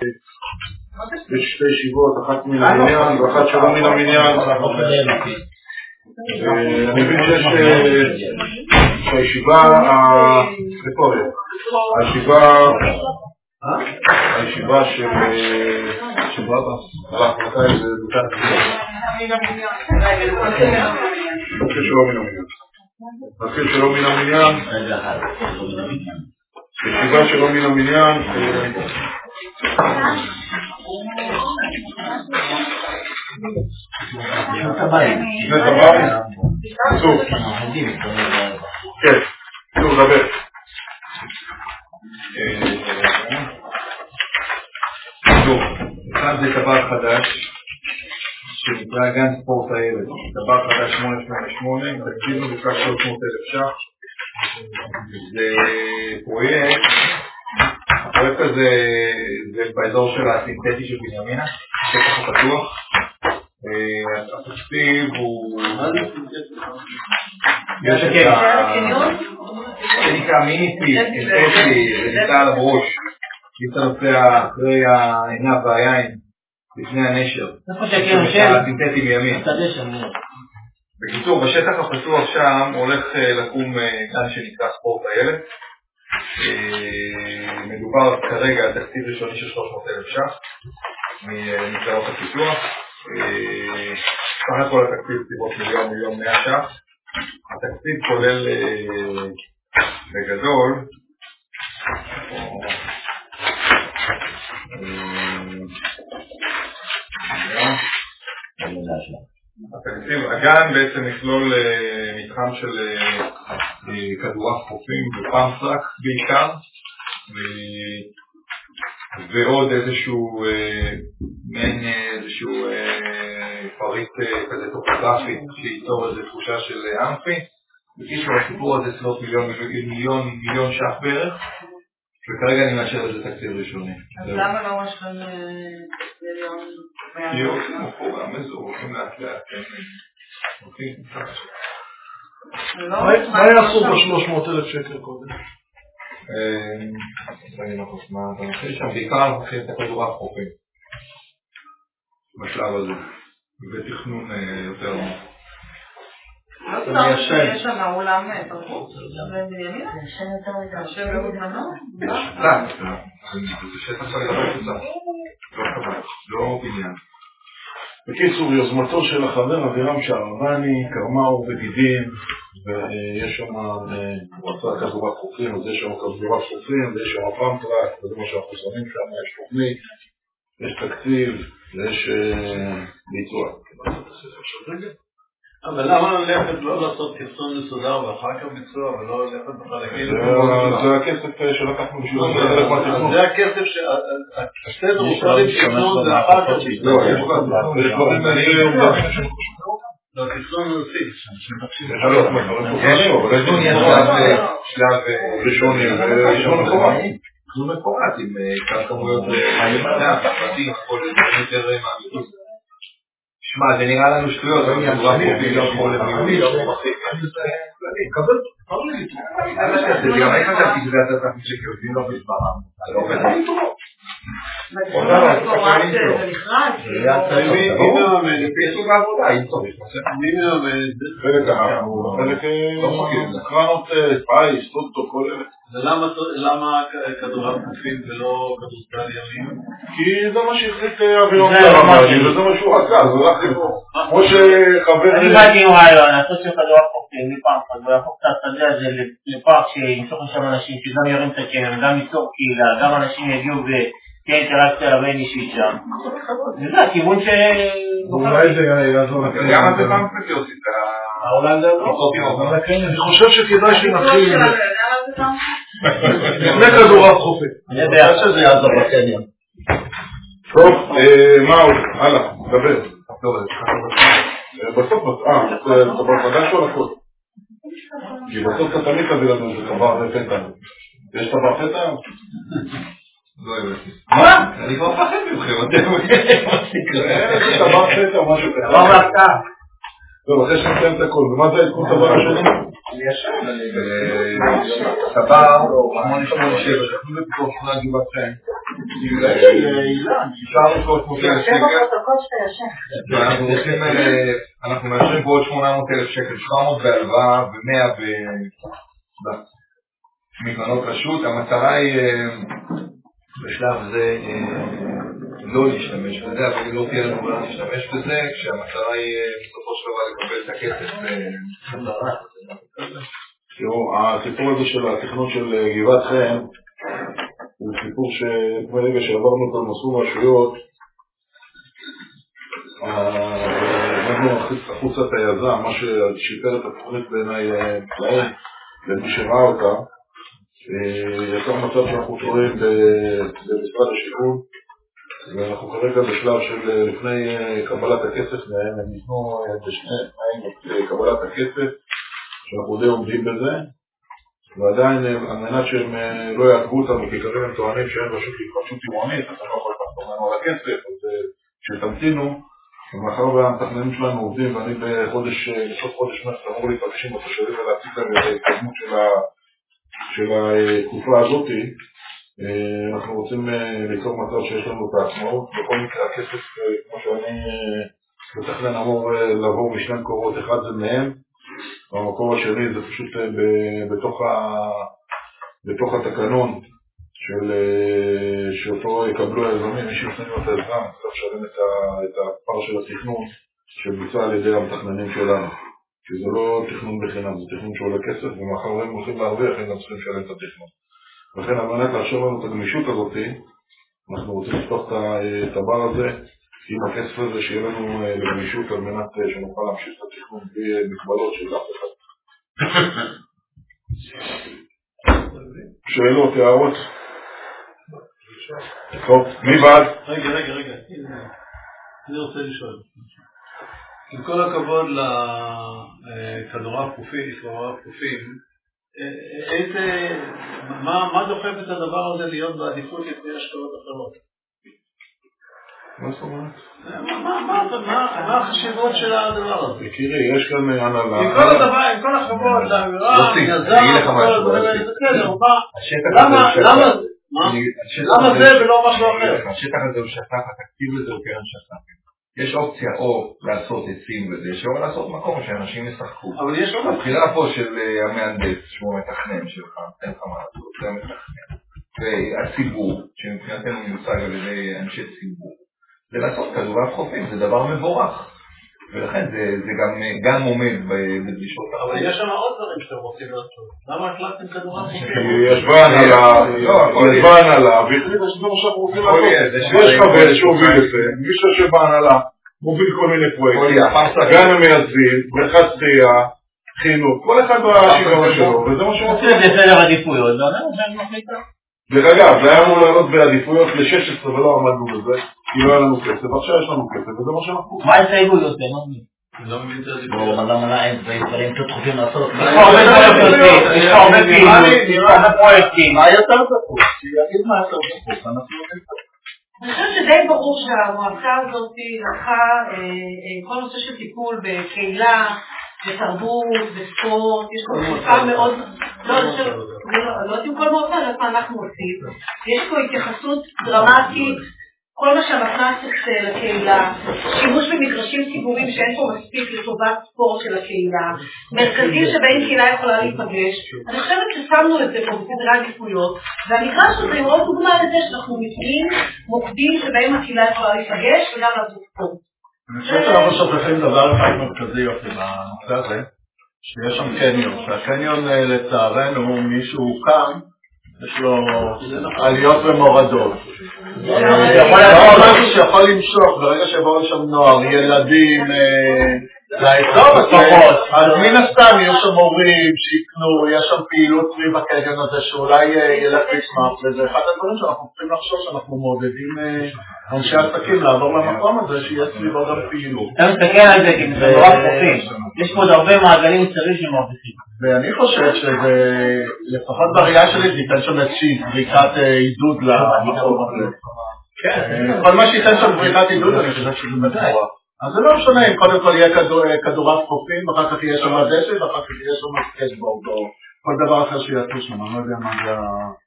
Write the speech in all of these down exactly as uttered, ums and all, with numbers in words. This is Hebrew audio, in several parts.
יש שתי ישיבות, אחת מן המניין ואחת שלא מן המניין. אני מבין שיש שהישיבה הישיבה הישיבה של שבאבא מתי זה דוקת נתחיל שלא מן המניין נתחיל שלא מן המניין ישיבה שלא מן המניין שנות הבית שנות הבית סוף כן, סוף דבר טוב, אחד זה דבר חדש שנקרא גן ספורט הילד דבר חדש שמונה שמונה שמונה תקציב מבוקש שלוש מאות אלף ש"ח זה פרויקט הפרויקט הזה זה באזור של הסינתטי של בנימינה שטח הפתוח התקציב הוא יש את שנקרא מיניסטי סינתטי ונמצא על הברוש נמצא נושא אחרי העינה והיין לפני הנשר הסינתטי מימין בקיצור בשטח הפתוח שם הולך לקום גן שנקרא ספורט הילד מדובר כרגע על תקציב ראשוני של שלוש מאות אלף ש"ח ממשרד הפיתוח סך הכל התקציב סביבות מיליון מיליון מאה ש"ח התקציב כולל בגדול התקציב הגן בעצם יכלול מתחם של כדורעף חופים ופאמפרק בעיקר ועוד איזשהו מעין איזשהו פריט כזה טופוגרפי שייצור איזו תחושה של אמפי בקיצור הסיפור הזה צלות מיליון מיליון מיליון ש"ח בערך וכרגע אני מאשר לזה תקציב ראשוני. אז למה לא משהו מיליון? כי הולכים לפורם איזו, הולכים לאט לאט. הולכים קצת. מה יעשו ב-שלוש מאות אלף שקל קודם? אני לא חושב מה אתה מתחיל שם, בעיקר אנחנו מתחילים את הכדורעף חופים. בשלב הזה. בתכנון יותר עמוק. לא צר שיש שם אולם תרבות, בנימינה? השם יותר מדי. השם לא מזמנו? יש שטח, זה שטח שאני לא חוצה. לא חבל, לא בניין. בקיצור, יוזמתו של החבר אבירם שערבני, קרמאו וגידים, ויש שם מועצה כדורעף חופים, אז יש שם כדורעף חופים, ויש שם פאמפרק, וזה מה שאנחנו שמים שם, יש תוכנית, יש תקציב, ויש ביצוע. אבל למה ללכת לא לעשות תכנון מסודר ואחר כך ביצוע ולא ללכת בכלל להגיד? זה הכסף שלקחנו בשביל זה הכסף שהסדר הוא קודם תכנון ואחר כך ביצוע. לא, תכנון נוסף. אבל יש שלב ראשוני וראשון מפורט. תכנון מפורט עם כמה כמויות למדע, פרטים, הכל יותר מעמידות. שמע, זה נראה לנו שטויות, לא נראה חופי, לא יכול למיוני, לא מחליט, אני מקבל, תפור לי, זה גם איך אתה תגזע את התחת שכיוצאים לו בסברם, זה לא עובד לי טוב. זה נכנס, מי מאמן? לפי סוג העבודה, אם צריך, מי מאמן? חלק אנחנו, חלק לא מגיע, קרנות פייס, טוטו, כל אלה. ולמה כדורעף חופים ולא כדורסל ימין? כי זה מה שהחליט אבירם שערבני, וזה מה שהוא רצה, זה רק כמו שחבר... אני באתי עם רעיון, לעשות של כדורעף חופים מפארק, ולהפוך את השדה הזה לפארק שימשוך לשם אנשים, שגם ירים את הקרן, גם ייצור קהילה, גם אנשים יגיעו ותהיה אינטראקציה בין אישית שם. וזה הכיוון ש... אולי זה יעזור לכם. גם את זה פעם פתיע עושים את העולם זה לא? אני חושב שכדאי שנתחיל לפני כדורעף חופים. אני יודע שזה יעזור לקניון. טוב, מה עוד? הלאה, דבר. בסוף, אה, זה דבר חדש או הכל? כי בסוף אתה תמיד תביא לנו איזה דבר פתע. יש דבר פתע? לא הבאתי. מה? אני כבר מפחד ממכם, אתם יודעים מה תקרא. יש דבר פתע או משהו כזה. דבר להפתעה. טוב, אחרי שניתן את הכל, ומה זה העדכון טבר השני? אני ישן, טבר, שמונה שמונה שבע, שכנו לפיקוח שכונה גבעת חן. אפשר לפחות מותי אלף שקל. אנחנו מאשרים פה עוד שמונה מאות אלף שקל, שבע מאות בהלוואה ומאה במקרנות רשות. המטרה היא בשלב זה לא להשתמש בזה, אבל לא תהיה לנו לא להשתמש בזה, כשהמטרה היא בסופו של דבר לקבל את הכסף חזרה. תראו, הסיפור הזה של התכנון של גבעת חן הוא סיפור שברגע שעברנו את המסלול רשויות, אנחנו החוצה את היזם, מה ששיפר את התוכנית בעיניי להם, למי שראה אותה, יצר מצב שאנחנו תוראים במשרד השיכון, ואנחנו כרגע בשלב של לפני קבלת הכסף מהם, הם ניתנו בשני תנאים קבלת הכסף, שאנחנו די עומדים בזה, ועדיין על מנת שהם לא יעקבו אותנו, כי כרגע הם טוענים שאין רשות להתחדשות עירונית, אז אני לא יכול לחתום לנו על הכסף, אז כשתמתינו, ומאחר והמתכננים שלנו עובדים, ואני בחודש, בסוף חודש מרץ אמור להיפגש עם התושבים ולהציג להם את ההתקדמות של התקופה הזאת, אנחנו רוצים ליצור מצב שיש לנו את העצמאות. בכל מקרה הכסף, כמו שאני מתכנן, אמור לעבור משני מקורות, אחד זה מהם, והמקור השני זה פשוט בתוך, ה... בתוך התקנון של... שאותו יקבלו היזמים, מי שיפנים את היזם, צריך לשלם את, ה... את הפר של התכנון שבוצע על ידי המתכננים שלנו, כי זה לא תכנון בחינם, זה תכנון שעולה כסף, ומאחר והם הולכים להרוויח, הם גם צריכים לשלם את התכנון. לכן על מנת לאשר לנו את הגמישות הזאת, אנחנו רוצים לפתוח את הבר הזה עם הכסף הזה, שיהיה לנו גמישות על מנת שנוכל להמשיך את התכנון בלי מגבלות של אף אחד. שאלות, הערות? טוב, מי בעד? רגע, רגע, רגע. אני רוצה לשאול. עם כל הכבוד לכדורעף חופים, איזה, מה דוחף את הדבר הזה להיות בעדיפות לפני השקעות אחרות? מה זאת אומרת? מה החשיבות של הדבר הזה? תראי, יש כאן הנהלה. עם כל הדבר, עם כל הכבוד, לאמירה, יזם, כל הדברים האלה, בסדר, למה זה ולא משהו אחר? השטח הזה הוא שטח, התקציב לזה הוא קרן שטח. יש אופציה או לעשות עצים בזה, או לעשות מקום שאנשים ישחקו. אבל יש עוד הבחירה פה של המהנדס, שהוא מתכנן שלך, אין לך מה לעשות, זה המתכנן. והציבור, שמבחינתנו מיוצג על ידי אנשי ציבור, זה לעשות כדורעף חופים, זה דבר מבורך. ולכן זה גם עומד בדרישות. אבל יש שם עוד דברים שאתם רוצים לעשות. למה החלטתם כדורעף חופים? ישבה הנהלה, והחליטה שזה מה שאנחנו רוצים לעשות. יש חבר שהוביל את זה, מישהו שבהנהלה מוביל כל מיני פרויקטים, גם המייסדים, בריכת שחייה, חינוך, כל אחד בשגרה שלו, וזה מה שהוא רוצה. זה בסדר עדיפויות, לא יודע, זה מחליטה. דרך אגב, זה היה אמור לעלות בעדיפויות ל-שש עשרה ולא עמדנו בזה, כי לא היה לנו כסף, עכשיו יש לנו כסף, וזה מה שאנחנו. מה ההסתייגויות? אני לא מבין את הדיפויות. אבל למה אין דברים שדחופים לעשות? יש לך הרבה דברים, יש לך הרבה פעילות, יש לך הרבה פרויקטים. מה יותר דחוף? שיגיד מה יותר דחוף, אנחנו יודעים את זה. אני חושבת שדי ברור שהמועצה הזאת לקחה כל נושא של טיפול בקהילה, בתרבות, בספורט, יש פה תקופה מאוד, לא יודעת עם כל מועצה, לא מה אנחנו עושים, יש פה התייחסות דרמטית, כל מה שהמתנ"ס עושה לקהילה, שימוש במגרשים ציבוריים שאין פה מספיק לטובת ספורט של הקהילה, מרכזים שבהם קהילה יכולה להיפגש, אני חושבת ששמנו את זה פה בסדרי עדיפויות, והמגרש הזה הוא עוד דוגמה לזה שאנחנו מפעילים מוקדים שבהם הקהילה יכולה להיפגש וגם לעשות ספורט. אני חושב שאנחנו שוכחים דבר אחד מרכזי יופי בנושא הזה, שיש שם קניון, שהקניון לצערנו מישהו קם, יש לו עליות ומורדות. יכול להיות משהו שיכול למשוך, ברגע שבאו לשם נוער, ילדים, לאזור לפחות, אז מן הסתם יש שם מורים שיקנו, יש שם פעילות סביב הקניון הזה שאולי ילך וישמח, וזה אחד הדברים שאנחנו צריכים לחשוב שאנחנו מעודדים אנשי עסקים לעבור למקום הזה שיהיה סביבו גם פעילות. אתה מסתכל על זה כי זה נורא פרופים, יש פה עוד הרבה מעגלים מסביב שמרוויחים. ואני חושב שזה, לפחות בראייה שלי, זה ייתן שם איזושהי זריקת עידוד למקום הזה. כל מה שייתן שם זריקת עידוד, אני חושב שזה מבורך. אז זה לא משנה אם קודם כל יהיה כדורף חופים, ואחר כך יהיה שם דשא, ואחר כך יהיה שם סקייטבורד, או כל דבר אחר שיעשו שם, אני לא יודע מה זה ה...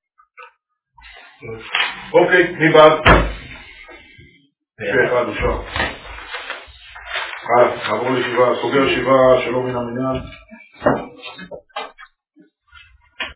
אוקיי, מי בעד? שאחד אושר. הלאה, נעבור לישיבה, סוגר ישיבה שלא מן המניין.